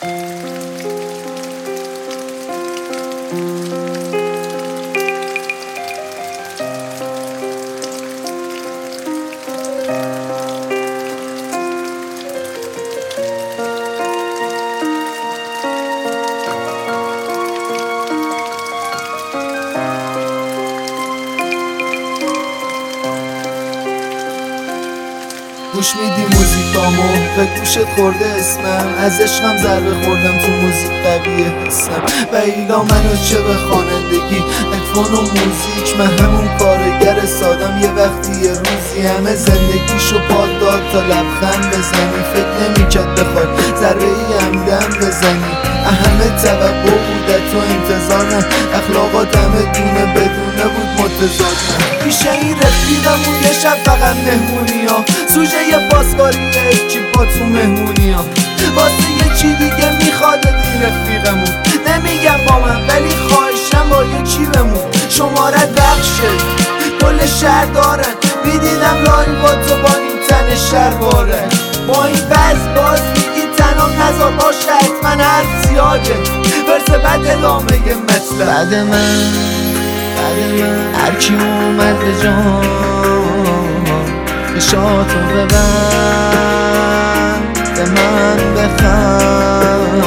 گوش میدی موزیکامو به گوشت خورده اسمم، از عشقم ضربه خوردم تو موزیک قویه حسم و ایلا منو چه به خوانندگی ادفون و موزیک. من همون کارگر سادم، یه وقتی یه روزی همه زندگیشو پاد داد تا لبخند بزنی. فکر نمیکرد بخواد ضربه ای همدم بزنی، همه توقع بوده تو انتظار نه، اخلاقات همه دونه بدونه بود متضاد. پیش این رفیقمون یه شب فقط مهمونی ها، سوژه یه بازکاریه کیپا تو مهمونی ها، واسه یه چی دیگه میخواد این رفیقمون. نمیگم با من ولی خواهشم با یکی بمون، شمارت بخشه کل شهر دارن، میدیدم لایو با تو با این تن شهر بارن. با این بز باز میگی تنام نزار باشه حتما حرف زیاده، ورس بعد ادامه یه مثل بعد من هرکی اومد به جان شاتو ببند به من بخند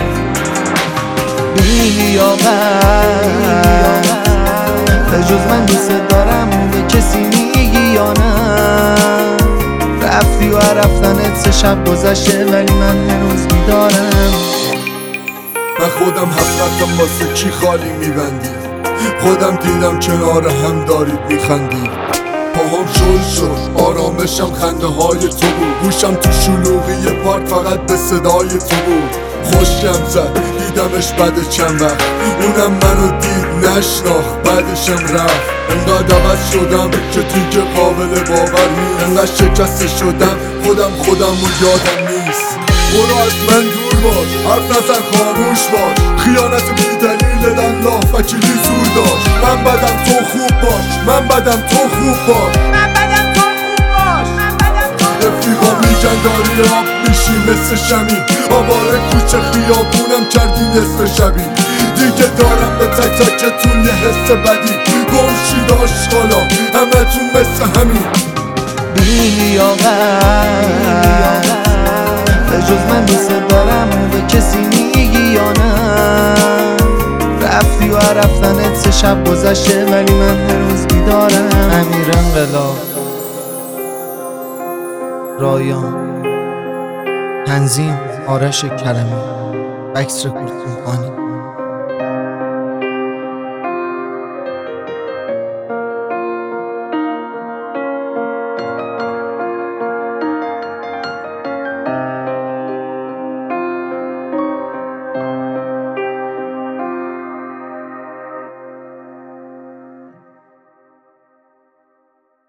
بیلیاقت به جز من دوست دارم به کسی میگی یا نه؟ رفتی و رفتنت 3 شب گذشته ولی من هنوز میدارم. من خودم حسرتم واسه کی خالی میبندی، خودم دیدم کنار هم دارید میخندی. پاهم شد آرامشم خنده های تو بود، گوشم تو شلوغی پارک فقط به صدای تو بود. خوشم زد دیدمش بعد چند وقت، اونم منو دید نشناخت بعدشم رفت. انقدر عوض شدم که دیگه قابل باور نیست، انقدر شکسته شدم خودمو یادم نیست. برو از من دور باش، حرف نزن خاموش باش، خیانت بی دلیل الله وکیلی زور داشت. من بدم تو خوب باش، من بدم تو خوب باش، من بدم تو خوب باش، من بدم تو رفیقا میگن داری آب میشی مثل شمی، آواره کوچه خیابونم کردی نصف شبی. دیگه دارم به تک تکتون یه حس بدی، گمشید آشغالا همه تون مثل همین بیلیاقت به جز من دوست دارم به کسی میگی یا نه؟ رفتی و رفتنت 3 شب گذشته ولی من هنوز بیدارم. امیر انقلاب، رایان، تنظیم آرش کرمی، بکس رکورد سلطانی.